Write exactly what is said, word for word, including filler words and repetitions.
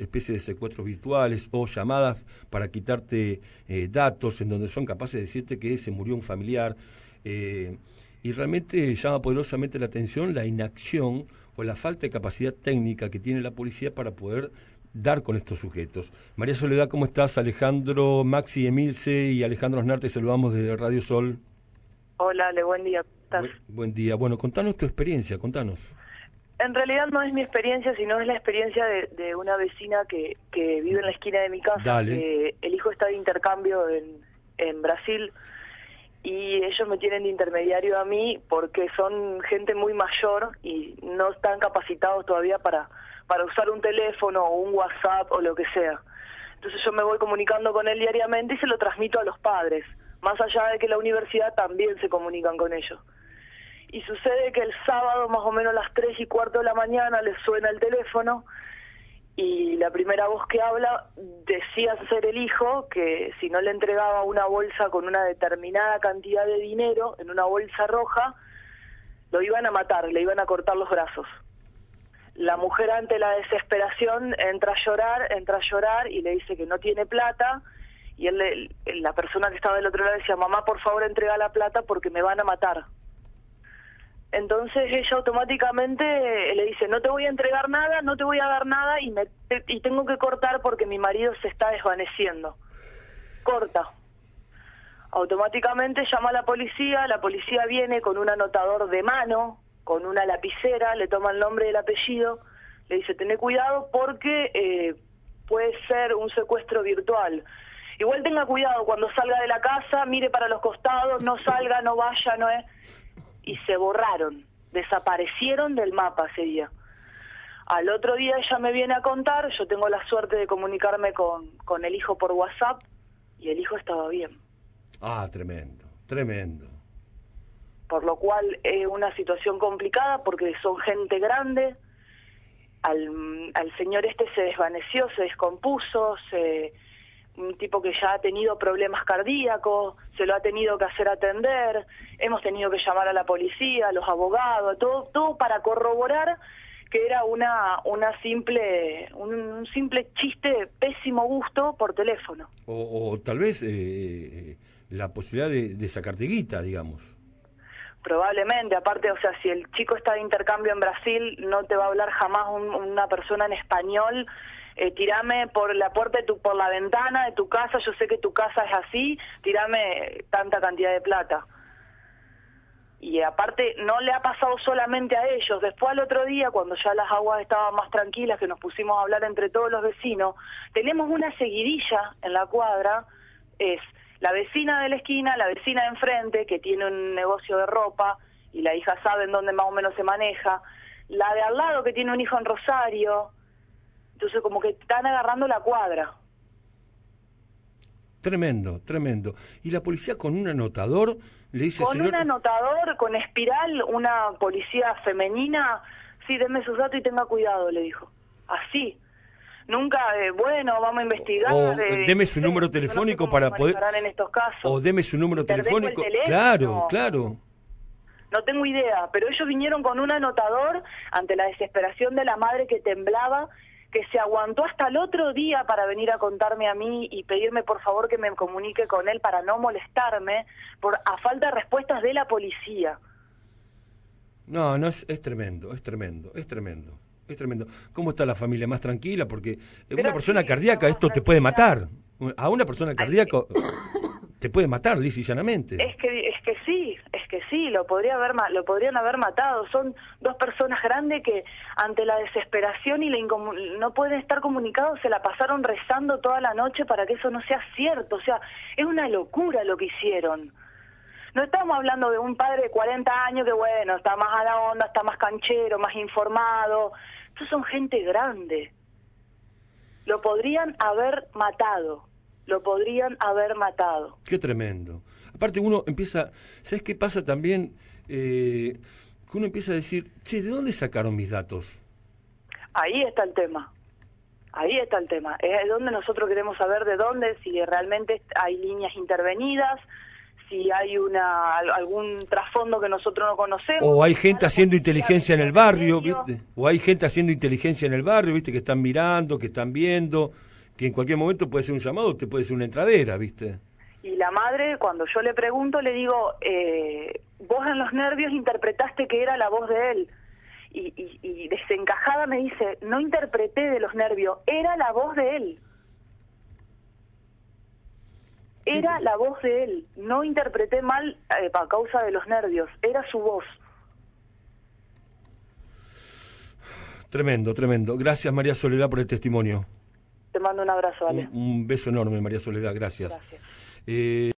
especie de secuestros virtuales o llamadas para quitarte eh, datos en donde son capaces de decirte que se murió un familiar. Eh, y realmente llama poderosamente la atención la inacción o la falta de capacidad técnica que tiene la policía para poder dar con estos sujetos. María Soledad, ¿cómo estás? Alejandro, Maxi, Emilce y Alejandro Aznar, te saludamos desde Radio Sol. Hola, Ale, buen día. ¿Cómo estás? Buen, buen día. Bueno, contanos tu experiencia, contanos. En realidad no es mi experiencia, sino es la experiencia de, de una vecina que, que vive en la esquina de mi casa. Dale. Que el hijo está de intercambio en, en Brasil y ellos me tienen de intermediario a mí porque son gente muy mayor y no están capacitados todavía para, para usar un teléfono o un WhatsApp o lo que sea. Entonces yo me voy comunicando con él diariamente y se lo transmito a los padres, más allá de que la universidad también se comunican con ellos. Y sucede que el sábado, más o menos a las tres y cuarto de la mañana, les suena el teléfono y la primera voz que habla decía ser el hijo, que si no le entregaba una bolsa con una determinada cantidad de dinero, en una bolsa roja, lo iban a matar, le iban a cortar los brazos. La mujer, ante la desesperación, entra a llorar, entra a llorar y le dice que no tiene plata, y él, la persona que estaba del otro lado decía: mamá, por favor, entrega la plata porque me van a matar. Entonces ella automáticamente le dice: no te voy a entregar nada, no te voy a dar nada y, me, y tengo que cortar porque mi marido se está desvaneciendo. Corta. Automáticamente llama a la policía, la policía viene con un anotador de mano, con una lapicera, le toma el nombre y el apellido, le dice: tené cuidado porque eh, puede ser un secuestro virtual. Igual tenga cuidado, cuando salga de la casa, mire para los costados, no salga, no vaya, no es... Y se borraron, desaparecieron del mapa ese día. Al otro día ella me viene a contar, yo tengo la suerte de comunicarme con, con el hijo por WhatsApp, y el hijo estaba bien. Ah, tremendo, tremendo. Por lo cual es una situación complicada porque son gente grande, al, al señor este se desvaneció, se descompuso, se... un tipo que ya ha tenido problemas cardíacos, se lo ha tenido que hacer atender, hemos tenido que llamar a la policía, a los abogados, todo todo para corroborar que era una una simple un, un simple chiste de pésimo gusto por teléfono. O, o tal vez eh, la posibilidad de, de sacarte guita, digamos. Probablemente, aparte, o sea, si el chico está de intercambio en Brasil, no te va a hablar jamás un, una persona en español. Eh, tirame por la puerta de tu, por la ventana de tu casa, yo sé que tu casa es así, tirame tanta cantidad de plata. Y aparte no le ha pasado solamente a ellos, después al otro día, cuando ya las aguas estaban más tranquilas, que nos pusimos a hablar entre todos los vecinos, tenemos una seguidilla en la cuadra, es la vecina de la esquina, la vecina de enfrente, que tiene un negocio de ropa, y la hija sabe en dónde más o menos se maneja, la de al lado que tiene un hijo en Rosario. Entonces como que están agarrando la cuadra. Tremendo, tremendo. Y la policía con un anotador le dice... Con señor... un anotador, con espiral, una policía femenina, sí, deme sus datos y tenga cuidado, le dijo. Así. Nunca, eh, bueno, vamos a investigar. O eh, deme su no sé, número telefónico no sé para poder... en estos casos. O deme su número telefónico. Claro, claro. No tengo idea, pero ellos vinieron con un anotador ante la desesperación de la madre que temblaba, que se aguantó hasta el otro día para venir a contarme a mí y pedirme por favor que me comunique con él para no molestarme, por a falta de respuestas de la policía. No, no, es, es tremendo, es tremendo, es tremendo, es tremendo. ¿Cómo está la familia? ¿Más tranquila? Porque Pero una persona sí, cardíaca esto tranquila. te puede matar. A una persona cardíaca te puede matar, lisa y llanamente. Es que es que sí, es que sí, lo podría haber lo podrían haber matado. Son dos personas grandes que ante la desesperación y la no pueden estar comunicados, se la pasaron rezando toda la noche para que eso no sea cierto. O sea, es una locura lo que hicieron. No estamos hablando de un padre de cuarenta años que, bueno, está más a la onda, está más canchero, más informado. Estos son gente grande. Lo podrían haber matado. Lo podrían haber matado. Qué tremendo. Aparte uno empieza, ¿sabes qué pasa también? Eh, que uno empieza a decir, che, ¿de dónde sacaron mis datos? Ahí está el tema. Ahí está el tema. Es donde nosotros queremos saber de dónde, si realmente hay líneas intervenidas, si hay una algún trasfondo que nosotros no conocemos. O hay gente haciendo inteligencia en el barrio, ¿viste? O hay gente haciendo inteligencia en el barrio, ¿viste? Que están mirando, que están viendo, que en cualquier momento puede ser un llamado, te puede ser una entradera, ¿viste? Y la madre, cuando yo le pregunto, le digo, eh, vos en los nervios interpretaste que era la voz de él. Y, y, y desencajada me dice, no interpreté de los nervios, era la voz de él. Era la voz de él, no interpreté mal eh, a causa de los nervios, era su voz. Tremendo, tremendo. Gracias, María Soledad, por el testimonio. Te mando un abrazo, Ale. Un, un beso enorme, María Soledad, gracias. Gracias. Eh...